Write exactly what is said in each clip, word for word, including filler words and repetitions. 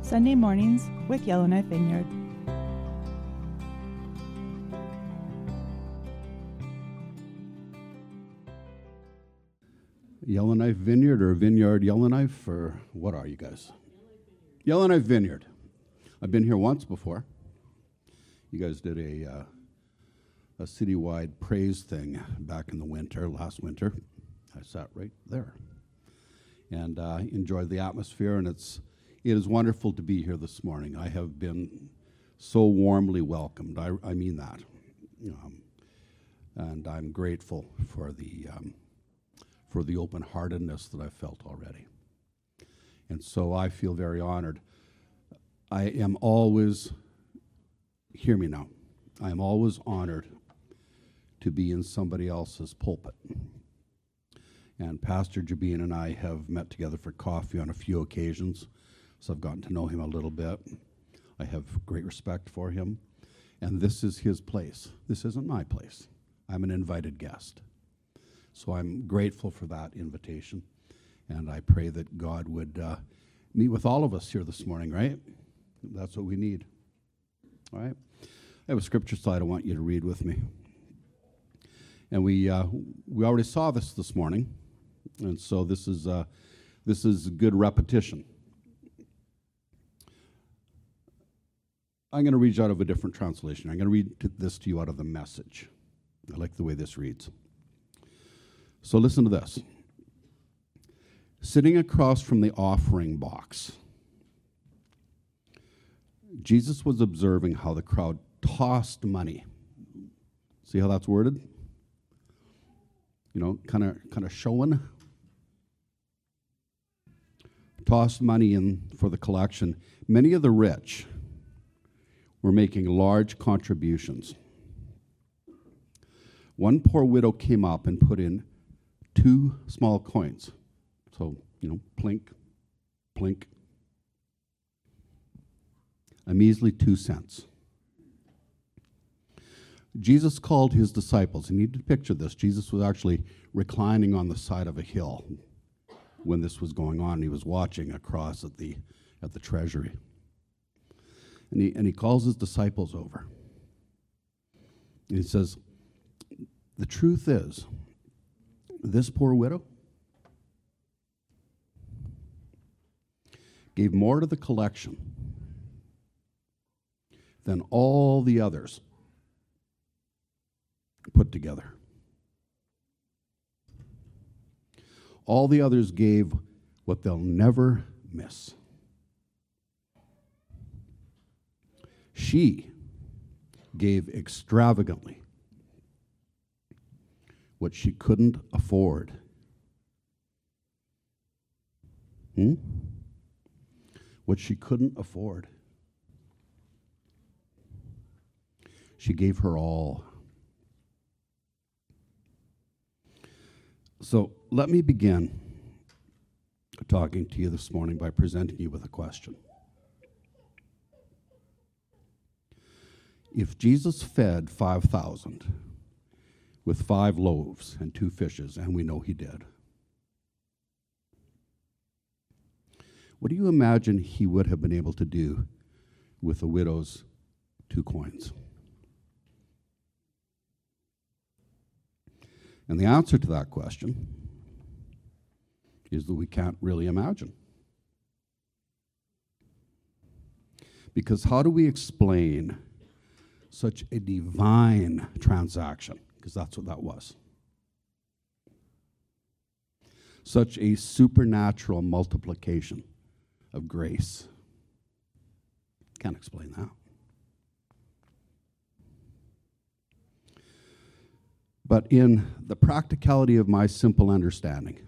Sunday mornings with Yellowknife Vineyard. Yellowknife Vineyard or Vineyard Yellowknife, or what are you guys? Yellowknife Vineyard. I've been here once before. You guys did a uh, a citywide praise thing back in the winter, last winter. I sat right there and uh, enjoyed the atmosphere, and it's it is wonderful to be here this morning. I have been so warmly welcomed. I, I mean that, um, and I'm grateful for the um, for the open-heartedness that I've felt already. And so I feel very honored. I am always, hear me now, I am always honored to be in somebody else's pulpit. And Pastor Jabin and I have met together for coffee on a few occasions, so I've gotten to know him a little bit. I have great respect for him. And this is his place. This isn't my place. I'm an invited guest. So I'm grateful for that invitation, and I pray that God would uh, meet with all of us here this morning, right? That's what we need, all right? I have a scripture slide I want you to read with me. And we uh, we already saw this this morning, and so this is, uh, this is good repetition. I'm going to read out of a different translation. I'm going to read to this to you out of the Message. I like the way this reads. So listen to this. Sitting across from the offering box, Jesus was observing how the crowd tossed money. See how that's worded? You know, kind of kind of showing. Tossed money in for the collection. Many of the rich were making large contributions. One poor widow came up and put in two small coins. So, you know, plink, plink. A measly two cents. Jesus called his disciples. You need to picture this. Jesus was actually reclining on the side of a hill when this was going on. He was watching across at the at the treasury. And he and he calls his disciples over. And he says, the truth is, this poor widow gave more to the collection than all the others put together. All the others gave what they'll never miss. She gave extravagantly what she couldn't afford. Hmm? What she couldn't afford. She gave her all. So let me begin talking to you this morning by presenting you with a question. If Jesus fed five thousand with five loaves and two fishes, and we know he did, what do you imagine he would have been able to do with the widow's two coins? And the answer to that question is that we can't really imagine. Because how do we explain such a divine transaction? Because that's what that was. Such a supernatural multiplication of grace. Can't explain that. But in the practicality of my simple understanding,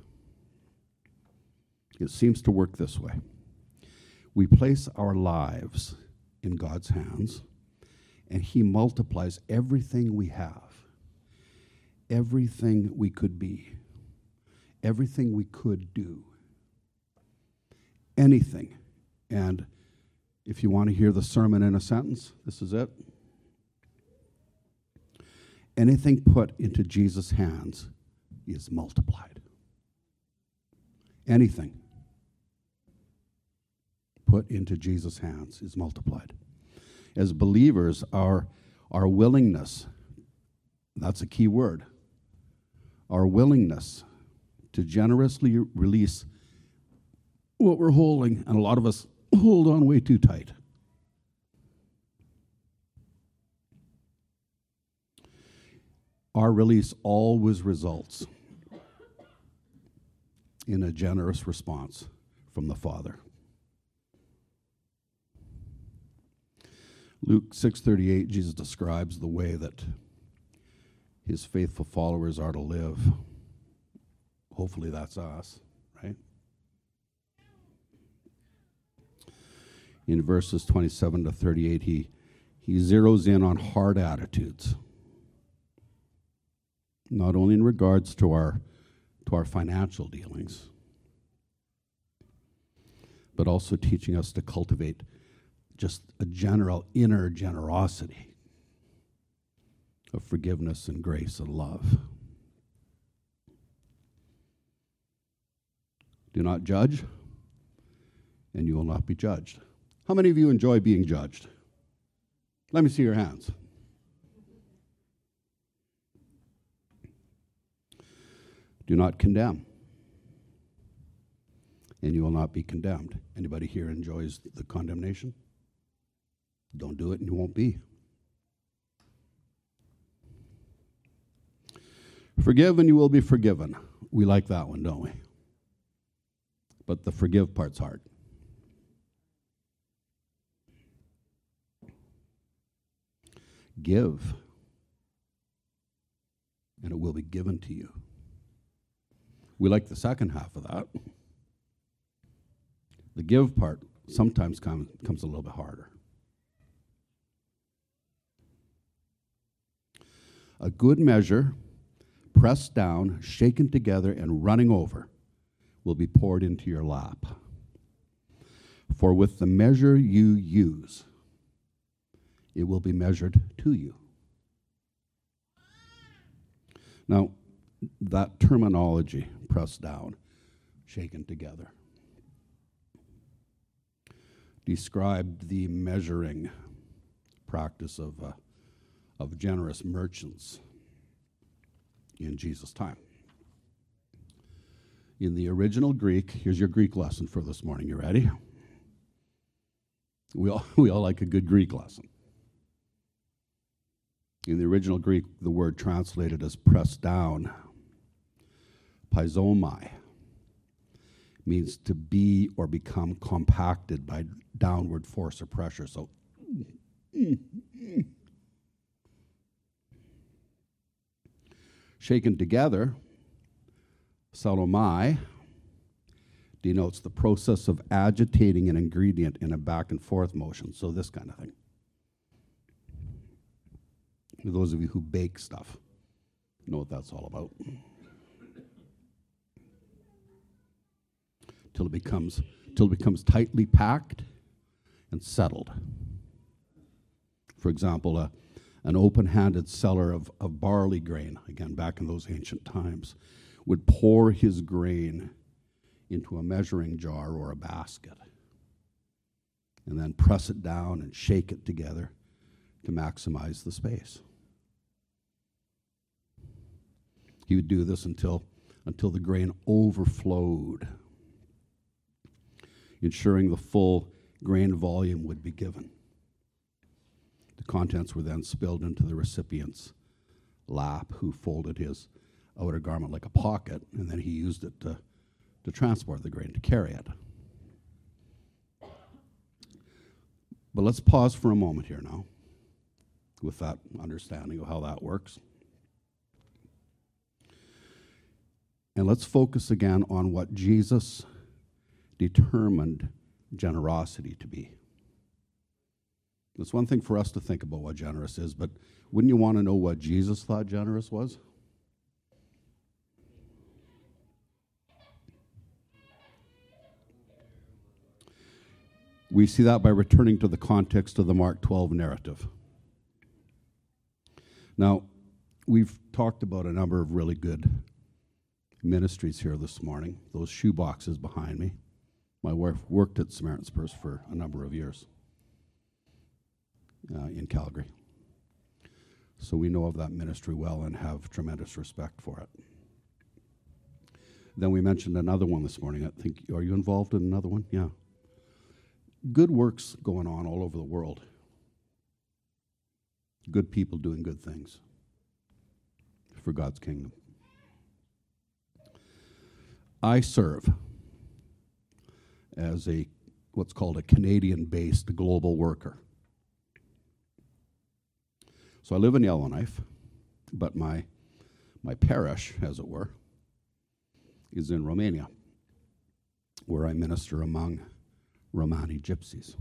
it seems to work this way. We place our lives in God's hands, and he multiplies everything we have, everything we could be, everything we could do, anything. And if you want to hear the sermon in a sentence, this is it. Anything put into Jesus' hands is multiplied. Anything put into Jesus' hands is multiplied. As believers, our, our willingness, that's a key word, our willingness to generously release what we're holding, and a lot of us hold on way too tight. Our release always results in a generous response from the Father. Luke six thirty-eight, Jesus describes the way that his faithful followers are to live. Hopefully that's us, right? In verses twenty-seven to thirty-eight, he, he zeroes in on hard attitudes. Not only in regards to our, to our financial dealings, but also teaching us to cultivate just a general inner generosity of forgiveness and grace and love. Do not judge, and you will not be judged. How many of you enjoy being judged? Let me see your hands. Do not condemn, and you will not be condemned. Anybody here enjoys the condemnation? Don't do it and you won't be. Forgive and you will be forgiven. We like that one, don't we? But the forgive part's hard. Give, and it will be given to you. We like the second half of that. The give part sometimes come, comes a little bit harder. A good measure, pressed down, shaken together, and running over, will be poured into your lap. For with the measure you use, it will be measured to you. Now, that terminology, pressed down, shaken together, described the measuring practice of, uh, of generous merchants in Jesus' time. In the original Greek, here's your Greek lesson for this morning. You ready? We all, we all like a good Greek lesson. In the original Greek, the word translated as pressed down, paizomai, means to be or become compacted by downward force or pressure. So, shaken together, salomai, denotes the process of agitating an ingredient in a back and forth motion. So this kind of thing. For those of you who bake stuff, you know what that's all about. Till it becomes, till it becomes tightly packed and settled. For example, a, an open-handed seller of, of barley grain, again back in those ancient times, would pour his grain into a measuring jar or a basket and then press it down and shake it together to maximize the space. He would do this until, until the grain overflowed, ensuring the full grain volume would be given. The contents were then spilled into the recipient's lap, who folded his outer garment like a pocket, and then he used it to, to transport the grain, to carry it. But let's pause for a moment here now with that understanding of how that works. And let's focus again on what Jesus determined generosity to be. It's one thing for us to think about what generous is, but wouldn't you want to know what Jesus thought generous was? We see that by returning to the context of the Mark twelve narrative. Now, we've talked about a number of really good ministries here this morning. Those shoe boxes behind me, My wife worked at Samaritan's Purse for a number of years uh, in Calgary. So we know of that ministry well and have tremendous respect for it. Then we mentioned another one this morning. I think, are you involved in another one? Yeah. Good works going on all over the world. Good people doing good things for God's kingdom. I serve as a what's called a Canadian-based global worker. So I live in Yellowknife, but my my parish, as it were, is in Romania, where I minister among Romani gypsies.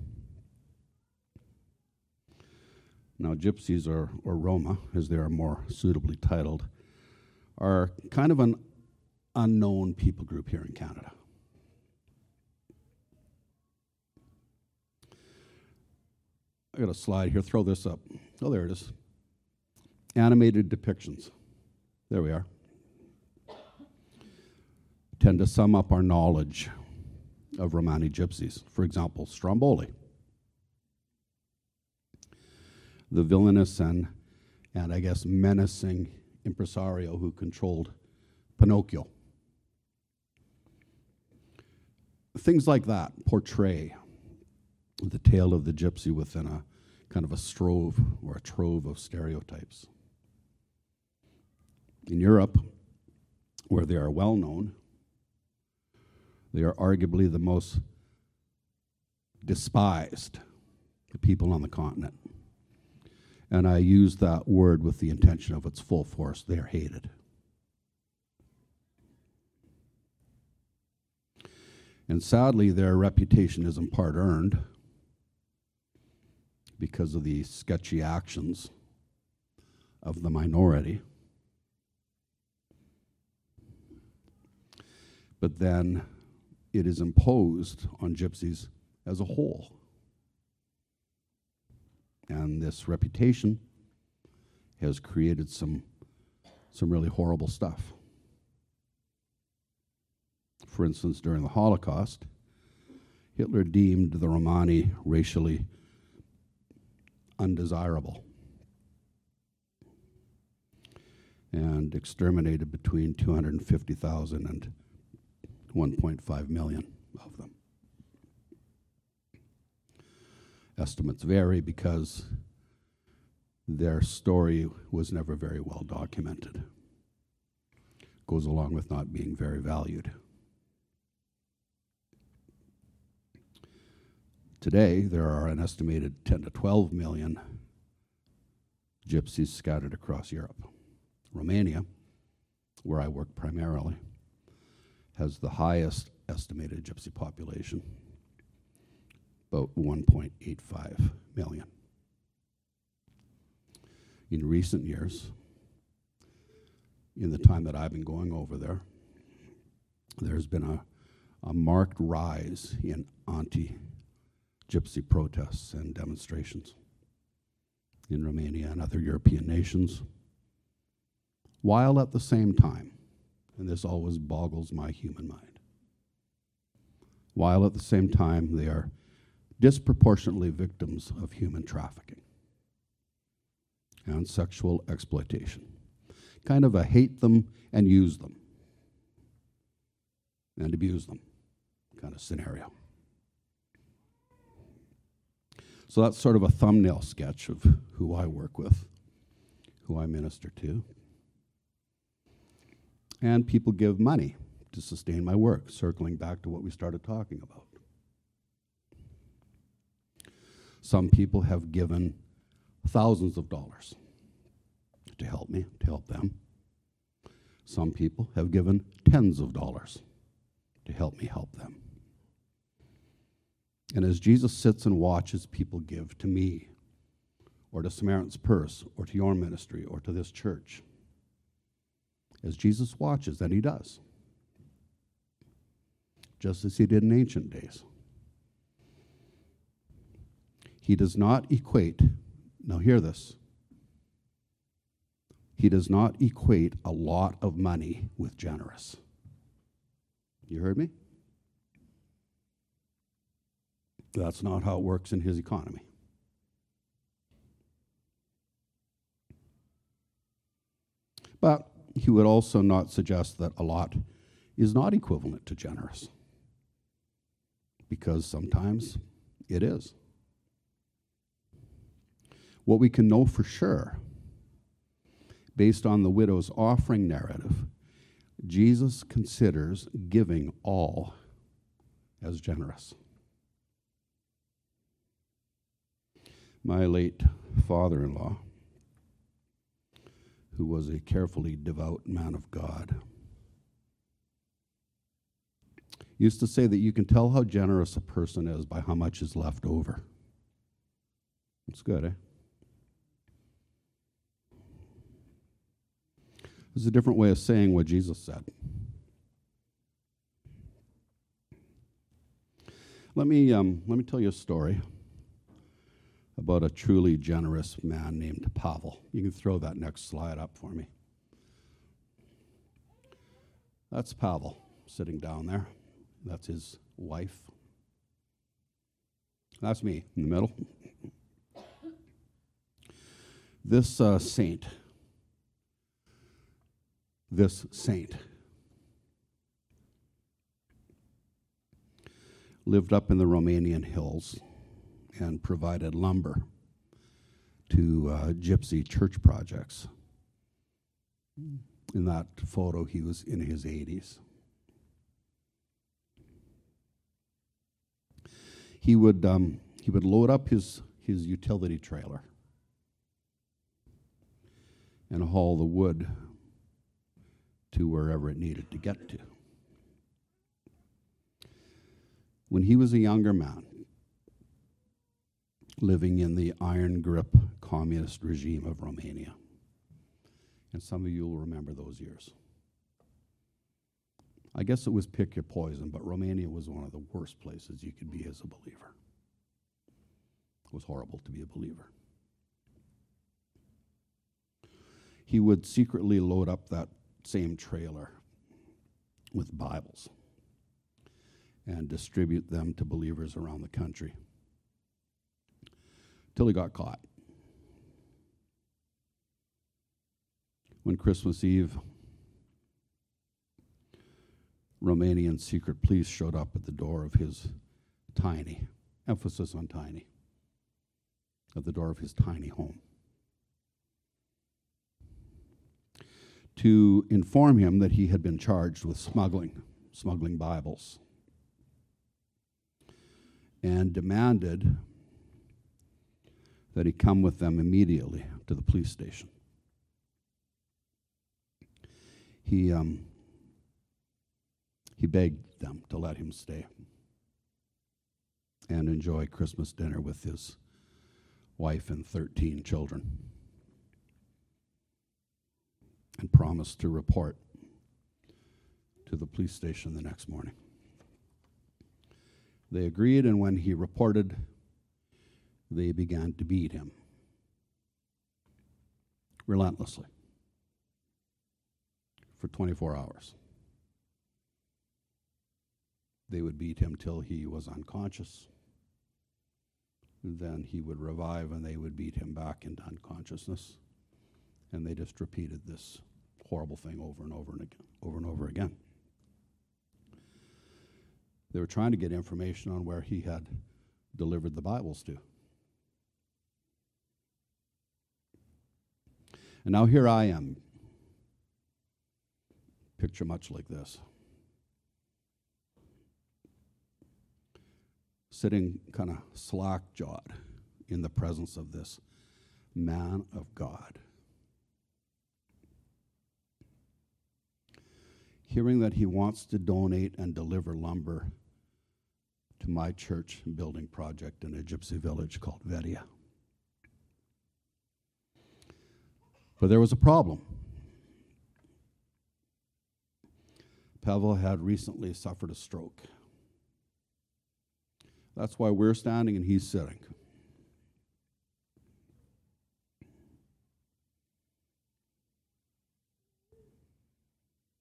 Now, gypsies, or, or Roma, as they are more suitably titled, are kind of an unknown people group here in Canada. I got a slide here. Throw this up. Oh, there it is. Animated depictions. There we are. Tend to sum up our knowledge of Romani gypsies. For example, Stromboli, the villainous and, and I guess menacing impresario who controlled Pinocchio. Things like that portray the tale of the gypsy within a kind of a strove or a trove of stereotypes. In Europe, where they are well known, they are arguably the most despised people on the continent. And I use that word with the intention of its full force. They are hated. And sadly, their reputation is in part earned because of the sketchy actions of the minority. But then it is imposed on gypsies as a whole. And this reputation has created some, some really horrible stuff. For instance, during the Holocaust, Hitler deemed the Romani racially undesirable and exterminated between two hundred fifty thousand and one point five million of them. Estimates vary because their story was never very well documented. Goes along with not being very valued. Today, there are an estimated ten to twelve million gypsies scattered across Europe. Romania, where I work primarily, has the highest estimated gypsy population, about one point eight five million. In recent years, in the time that I've been going over there, there's been a, a marked rise in anti-gypsy protests and demonstrations in Romania and other European nations, while at the same time, and this always boggles my human mind, while at the same time they are disproportionately victims of human trafficking and sexual exploitation. Kind of a hate them and use them and abuse them kind of scenario. So that's sort of a thumbnail sketch of who I work with, who I minister to. And people give money to sustain my work, circling back to what we started talking about. Some people have given thousands of dollars to help me, to help them. Some people have given tens of dollars to help me help them. And as Jesus sits and watches people give to me, or to Samaritan's Purse, or to your ministry, or to this church, as Jesus watches, and he does, just as he did in ancient days, he does not equate, now hear this, he does not equate a lot of money with generous. You heard me? That's not how it works in his economy. But he would also not suggest that a lot is not equivalent to generous, because sometimes it is. What we can know for sure, based on the widow's offering narrative, Jesus considers giving all as generous. My late father-in-law, who was a carefully devout man of God, used to say that you can tell how generous a person is by how much is left over. It's good, eh? It's a different way of saying what Jesus said. Let me, um, let me tell you a story about a truly generous man named Pavel. You can throw that next slide up for me. That's Pavel sitting down there. That's his wife. That's me in the middle. This uh, saint, this saint lived up in the Romanian hills and provided lumber to uh, gypsy church projects. In that photo, he was in his eighties. He would um, he would load up his his utility trailer and haul the wood to wherever it needed to get to. When he was a younger man, living in the iron grip communist regime of Romania, and some of you will remember those years. I guess it was pick your poison, but Romania was one of the worst places you could be as a believer. It was horrible to be a believer. He would secretly load up that same trailer with Bibles and distribute them to believers around the country till he got caught. When Christmas Eve, Romanian secret police showed up at the door of his tiny, emphasis on tiny, at the door of his tiny home, to inform him that he had been charged with smuggling, smuggling Bibles, and demanded that he come with them immediately to the police station. He um, he begged them to let him stay and enjoy Christmas dinner with his wife and thirteen children, and promised to report to the police station the next morning. They agreed, and when he reported, they began to beat him relentlessly for twenty-four hours. They would beat him till he was unconscious. Then he would revive, and they would beat him back into unconsciousness. And they just repeated this horrible thing over and over and again, over and over again. They were trying to get information on where he had delivered the Bibles to. And now here I am. Picture much like this. Sitting kind of slack-jawed in the presence of this man of God. Hearing that he wants to donate and deliver lumber to my church building project in a gypsy village called Vedia. But there was a problem. Pavel had recently suffered a stroke. That's why we're standing and he's sitting.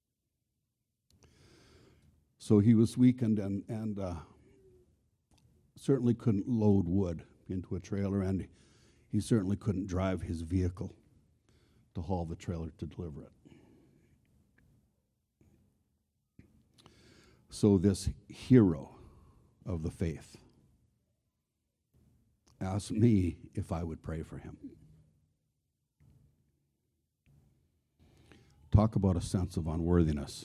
So he was weakened, and, and uh, certainly couldn't load wood into a trailer, and he certainly couldn't drive his vehicle to haul the trailer to deliver it. So this hero of the faith asked me if I would pray for him. Talk about a sense of unworthiness.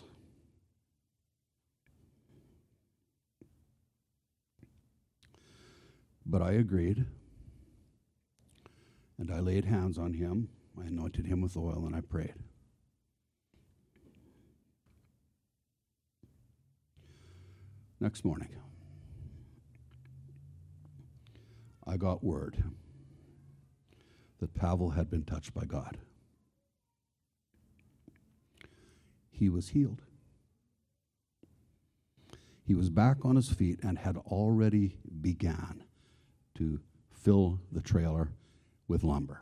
But I agreed, and I laid hands on him. I anointed him with oil, and I prayed. Next morning, I got word that Pavel had been touched by God. He was healed. He was back on his feet and had already began to fill the trailer with lumber.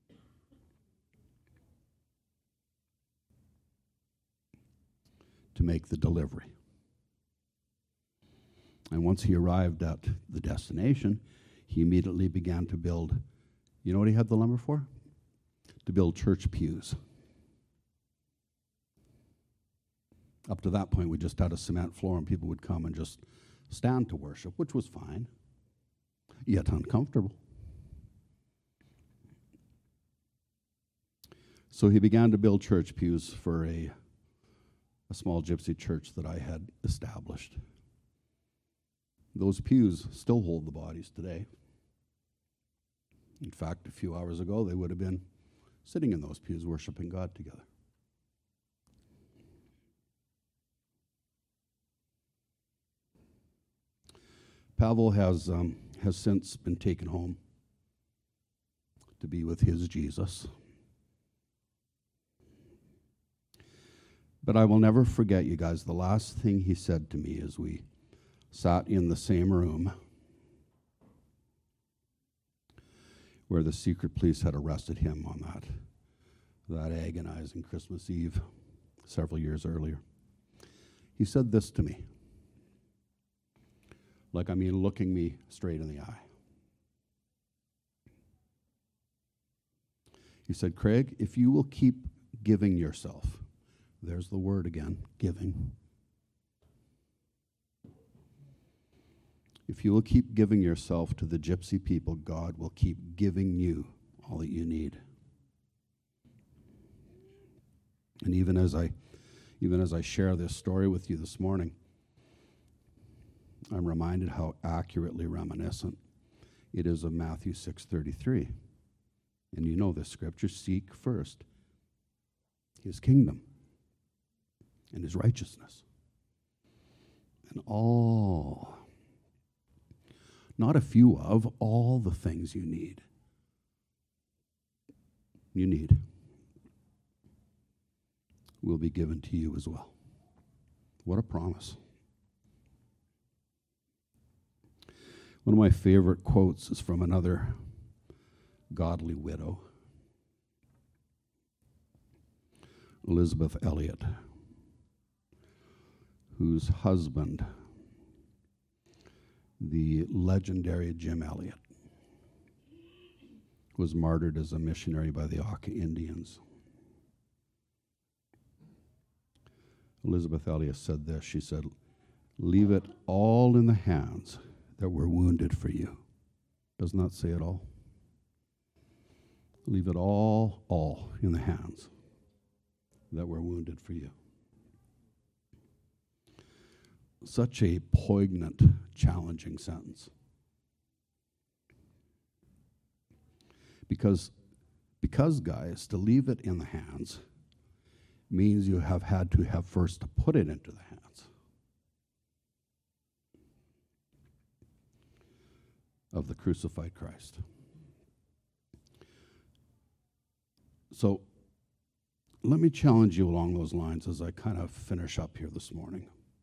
To make the delivery. And once he arrived at the destination, he immediately began to build, you know what he had the lumber for? To build church pews. Up to that point, we just had a cement floor and people would come and just stand to worship, which was fine, yet uncomfortable. So he began to build church pews for a, a small gypsy church that I had established. Those pews still hold the bodies today. In fact, a few hours ago, they would have been sitting in those pews worshiping God together. Pavel has um, has since been taken home to be with his Jesus. But I will never forget, you guys, the last thing he said to me as we sat in the same room where the secret police had arrested him on that, that agonizing Christmas Eve several years earlier. He said this to me, like I mean looking me straight in the eye. He said, Craig, if you will keep giving yourself, there's the word again, giving. If you will keep giving yourself to the gypsy people, God will keep giving you all that you need. And even as I, even as I share this story with you this morning, I'm reminded how accurately reminiscent it is of Matthew six thirty-three. And you know this scripture, seek first his kingdom and his righteousness. And all, not a few of, all the things you need. You need will be given to you as well. What a promise. One of my favorite quotes is from another godly widow, Elizabeth Elliot, whose husband, the legendary Jim Elliot, was martyred as a missionary by the Auca Indians. Elizabeth Elliot said this, she said, leave it all in the hands that were wounded for you. Doesn't that say it all? Leave it all, all in the hands that were wounded for you. Such a poignant, challenging sentence. Because, because, guys, to leave it in the hands means you have had to have first to put it into the hands of the crucified Christ. So let me challenge you along those lines as I kind of finish up here this morning.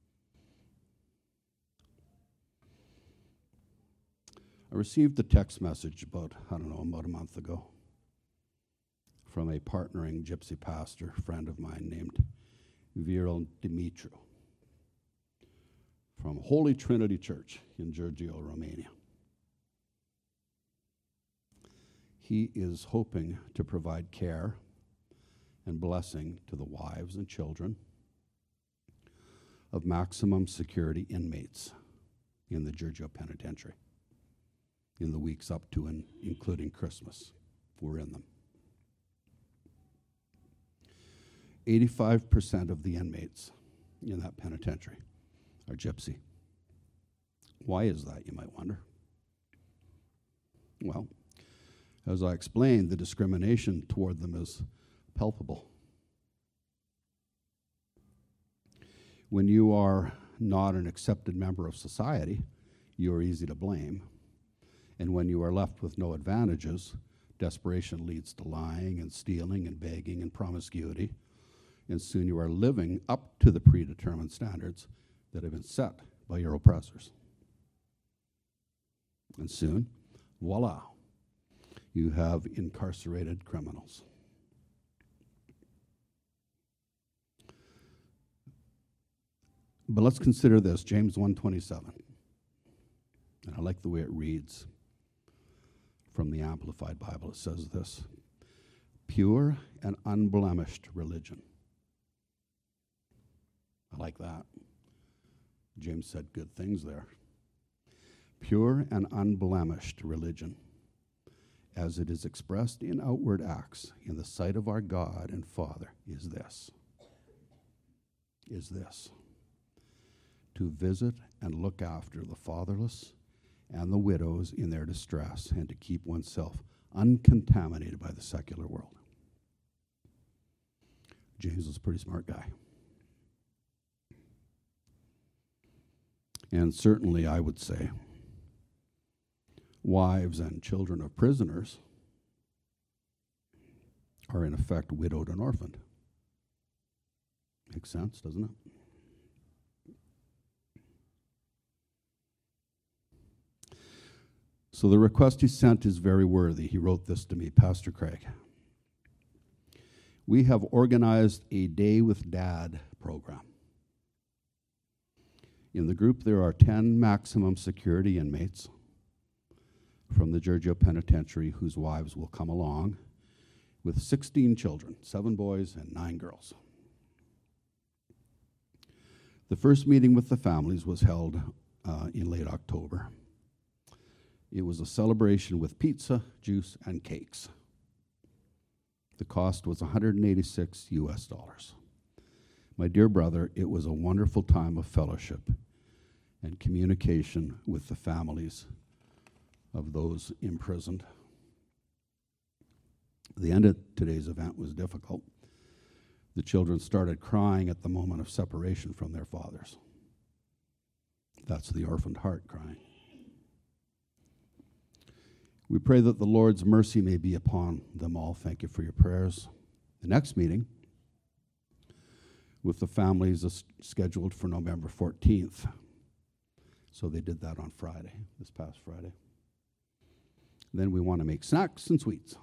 I received a text message about, I don't know, about a month ago from a partnering gypsy pastor friend of mine named Viral Dimitru from Holy Trinity Church in Giurgiu, Romania. He is hoping to provide care and blessing to the wives and children of maximum security inmates in the Giurgiu Penitentiary in the weeks up to and including Christmas. We're in them. eighty-five percent of the inmates in that penitentiary are gypsy. Why is that, you might wonder? Well, as I explained, the discrimination toward them is palpable. When you are not an accepted member of society, you are easy to blame. And when you are left with no advantages, desperation leads to lying and stealing and begging and promiscuity. And soon you are living up to the predetermined standards that have been set by your oppressors. And soon, voila, you have incarcerated criminals. But let's consider this, James one twenty-seven. And I like the way it reads from the Amplified Bible. It says this: pure and unblemished religion. I like that. James said good things there. Pure and unblemished religion, as it is expressed in outward acts in the sight of our God and Father, is this. Is this. To visit and look after the fatherless and the widows in their distress, and to keep oneself uncontaminated by the secular world. James was a pretty smart guy. And certainly, I would say, wives and children of prisoners are in effect widowed and orphaned. Makes sense, doesn't it? So the request he sent is very worthy. He wrote this to me, Pastor Craig. We have organized a Day with Dad program. In the group, there are ten maximum security inmates from the Giurgiu Penitentiary whose wives will come along with sixteen children, seven boys and nine girls. The first meeting with the families was held uh, in late October. It was a celebration with pizza, juice, and cakes. The cost was one hundred eighty-six U S dollars. My dear brother, it was a wonderful time of fellowship and communication with the families of those imprisoned. The end of today's event was difficult. The children started crying at the moment of separation from their fathers. That's the orphaned heart crying. We pray that the Lord's mercy may be upon them all. Thank you for your prayers. The next meeting with the families is scheduled for November fourteenth. So they did that on Friday, this past Friday. Then we want to make snacks and sweets.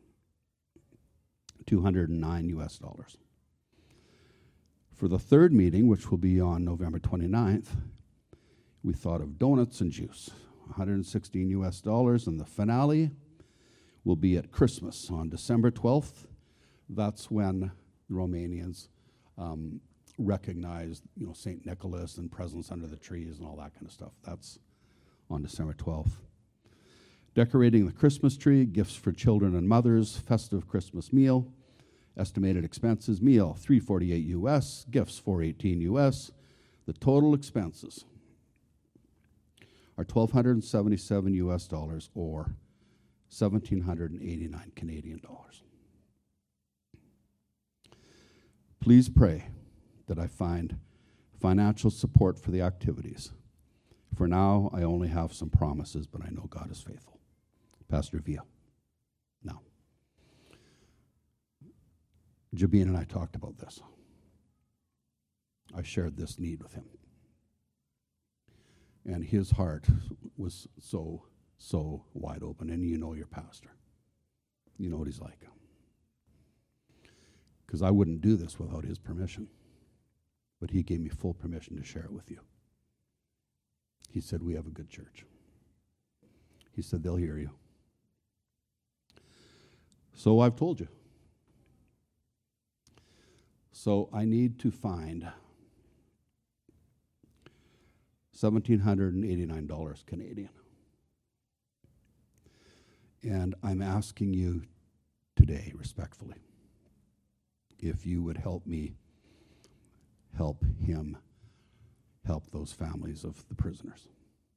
two hundred nine U S dollars. For the third meeting, which will be on November twenty-ninth, we thought of donuts and juice, one hundred sixteen U S dollars, and the finale will be at Christmas on December twelfth. That's when the Romanians um, recognize, you know, Saint Nicholas and presents under the trees and all that kind of stuff. That's on December twelfth. Decorating the Christmas tree, gifts for children and mothers, festive Christmas meal, estimated expenses, meal three hundred forty-eight U S, gifts four hundred eighteen U S. The total expenses are one thousand two hundred seventy-seven U S dollars, or one thousand seven hundred eighty-nine Canadian dollars. Please pray that I find financial support for the activities. For now, I only have some promises, but I know God is faithful. Pastor Via. Now, Jabin and I talked about this. I shared this need with him. And his heart was so, so wide open. And you know your pastor. You know what he's like. Because I wouldn't do this without his permission. But he gave me full permission to share it with you. He said, we have a good church. He said, they'll hear you. So I've told you. So I need to find one thousand seven hundred eighty-nine dollars Canadian. And I'm asking you today, respectfully, if you would help me help him help those families of the prisoners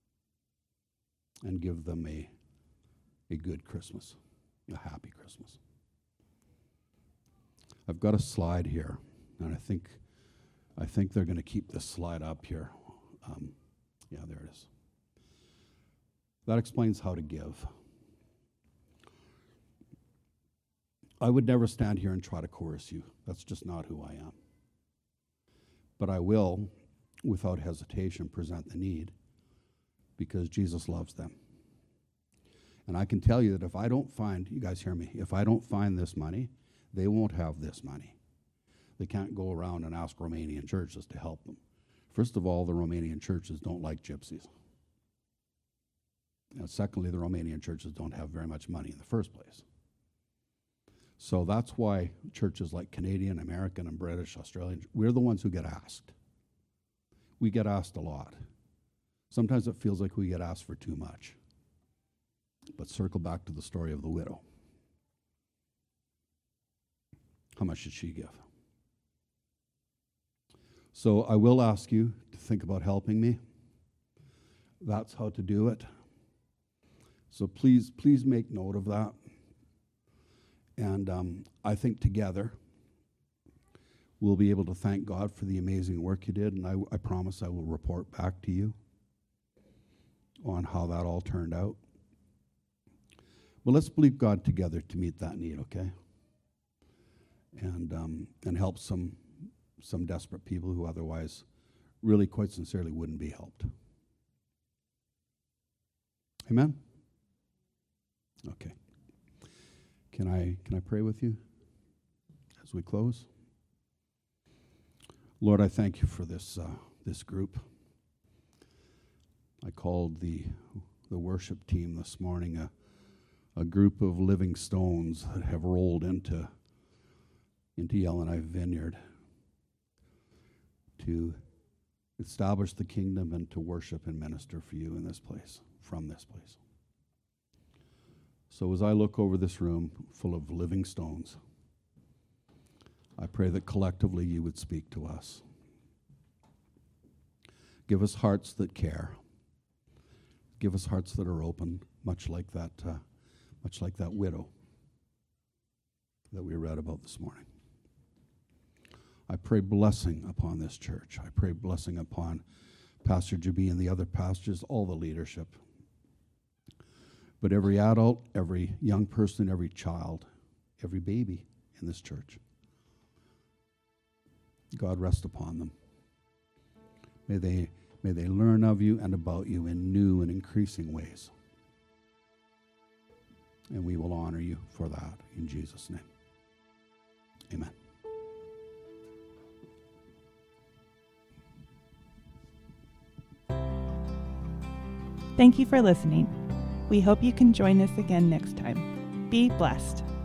and give them a, a good Christmas, a happy Christmas. I've got a slide here, and I think I think they're going to keep this slide up here. Um, yeah, there it is. That explains how to give. I would never stand here and try to coerce you. That's just not who I am. But I will, without hesitation, present the need because Jesus loves them. And I can tell you that if I don't find, you guys hear me, if I don't find this money, they won't have this money. They can't go around and ask Romanian churches to help them. First of all, the Romanian churches don't like gypsies. And secondly, the Romanian churches don't have very much money in the first place. So that's why churches like Canadian, American, and British, Australian, we're the ones who get asked. We get asked a lot. Sometimes it feels like we get asked for too much. But circle back to the story of the widow. How much did she give? So I will ask you to think about helping me. That's how to do it. So please, please make note of that. And um, I think together we'll be able to thank God for the amazing work you did. And I, I promise I will report back to you on how that all turned out. Well, let's believe God together to meet that need, okay? And um, and help some some desperate people who otherwise really quite sincerely wouldn't be helped. Amen? Okay. Can I can I pray with you as we close? Lord, I thank you for this uh, this group. I called the the worship team this morning a a group of living stones that have rolled into into Yellowknife Vineyard to establish the kingdom and to worship and minister for you in this place, from this place. So as I look over this room full of living stones, I pray that collectively you would speak to us. Give us hearts that care. Give us hearts that are open, much like that, uh, much like that widow that we read about this morning. I pray blessing upon this church. I pray blessing upon Pastor Jabi and the other pastors, all the leadership. But every adult, every young person, every child, every baby in this church, God rest upon them. May they, may they learn of you and about you in new and increasing ways. And we will honor you for that in Jesus' name. Amen. Thank you for listening. We hope you can join us again next time. Be blessed.